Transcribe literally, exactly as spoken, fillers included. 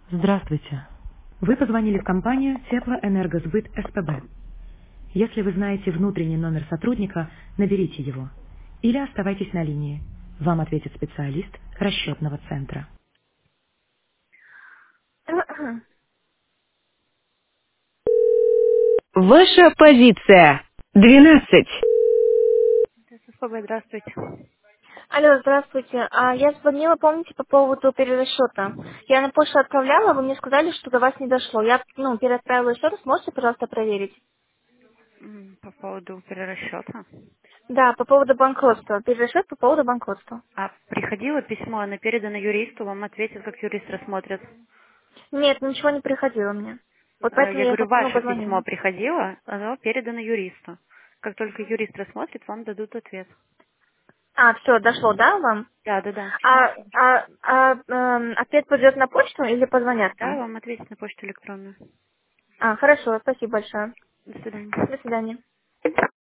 Здравствуйте. Вы позвонили в компанию Теплоэнергосбыт СПБ. Если вы знаете внутренний номер сотрудника, наберите его. Или оставайтесь на линии. Вам ответит специалист расчетного центра. Ваша позиция. двенадцать. СПБ, здравствуйте. Алло, здравствуйте. А я звонила, помните, по поводу перерасчета. Я на почту отправляла, вы мне сказали, что до вас не дошло. Я, ну, переотправила еще раз, можете, пожалуйста, проверить? М, По поводу перерасчета. Да, по поводу банкротства. Перерасчет по поводу банкротства. А приходило письмо, оно передано юристу, вам ответит, как юрист рассмотрит. Нет, ничего не приходило мне. Вот Э, поэтому Я я, говорю, как, ну, ваше письмо позвонила. приходило, оно передано юристу. Как только юрист рассмотрит, вам дадут ответ. А, все, дошло, да, вам? Да, да, да. А, а, а, эм, ответ пойдет на почту или позвонят Да, там? вам ответить на почту электронную. А, хорошо, спасибо большое. До свидания. До свидания.